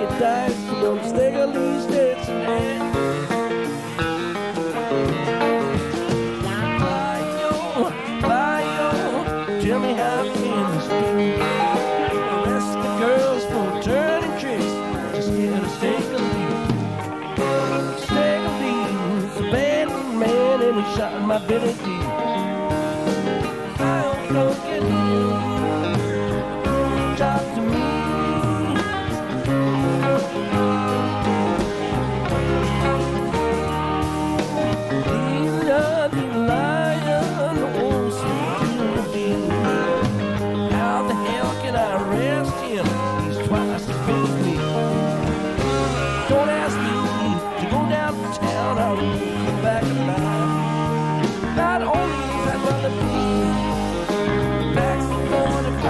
it dice for them Stingley's dead tonight. Tell me how can this be? Arrest the girls for turning tricks. Just get a Stingley. Stingley's a bad man and he shot my Billy D. I don't get him. Talk to me. Not only is I gonna be back for the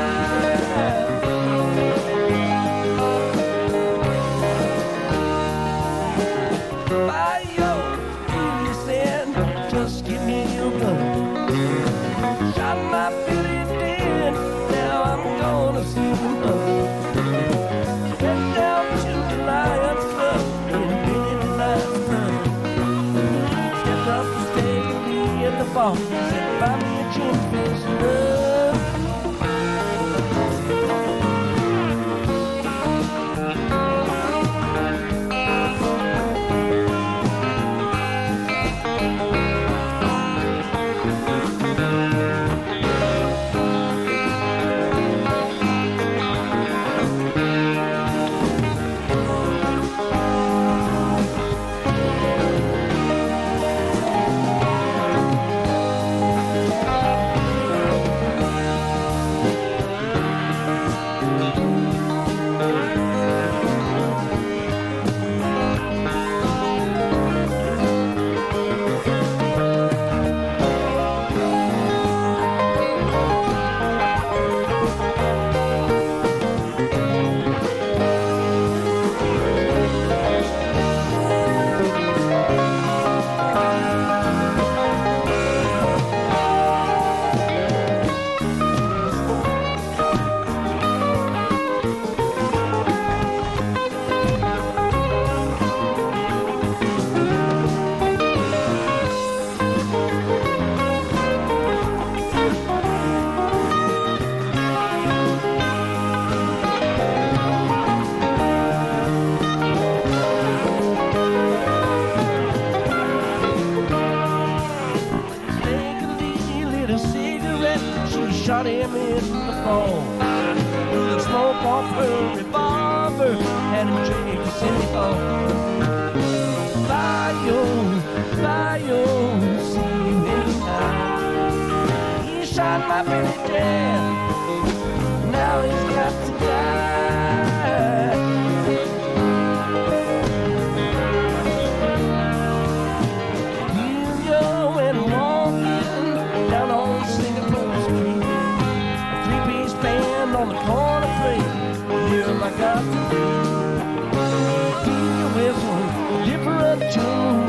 by your innocent, just give me your gun. Shot my Billy dead, now I'm gonna see him up. Head down to the Lions Club in Billy the Lions Club. Stepped up to stay at the bar, said buy me a gin fizz love. Shot him in the fall with a smoke off her revolver, had him take to City Hall. Bio, see you anytime. He shot my Billy dead, now he's got to die. You went walking down on Singapore Street, on the corner plate, here I got to be. He whistle, different tune,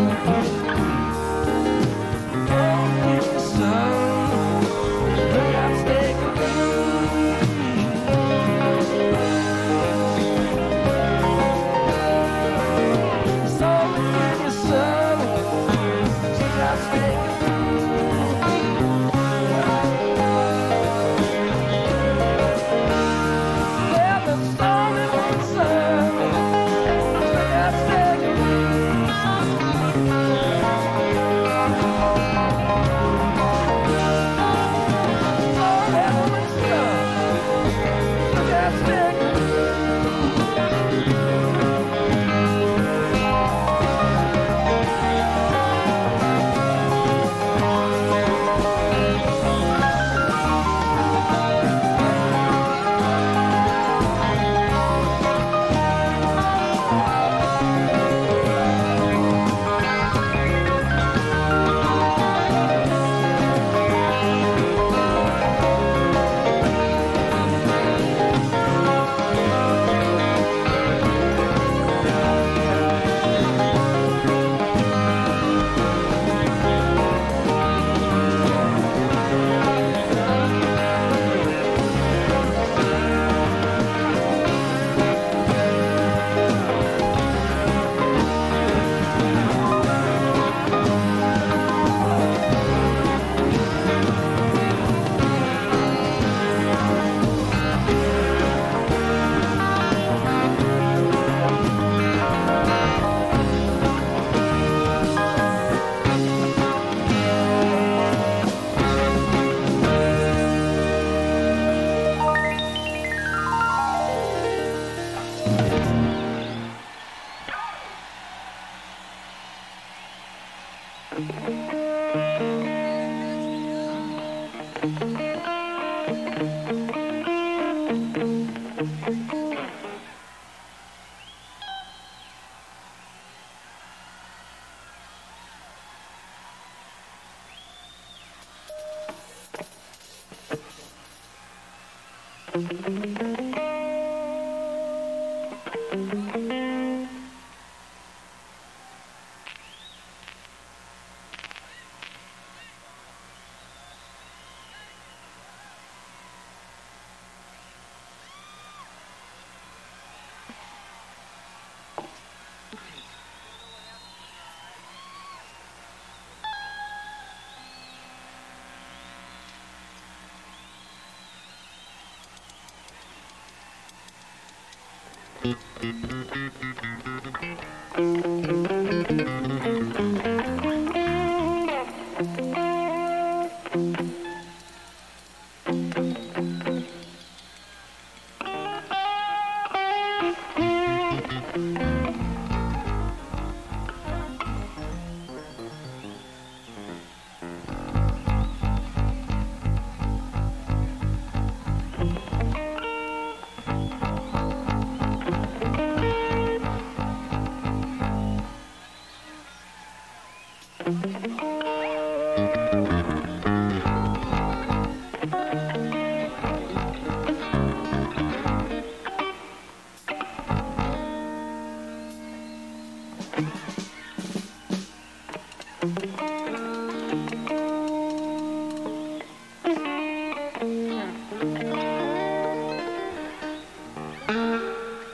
don't get the sun, look out, Stingley.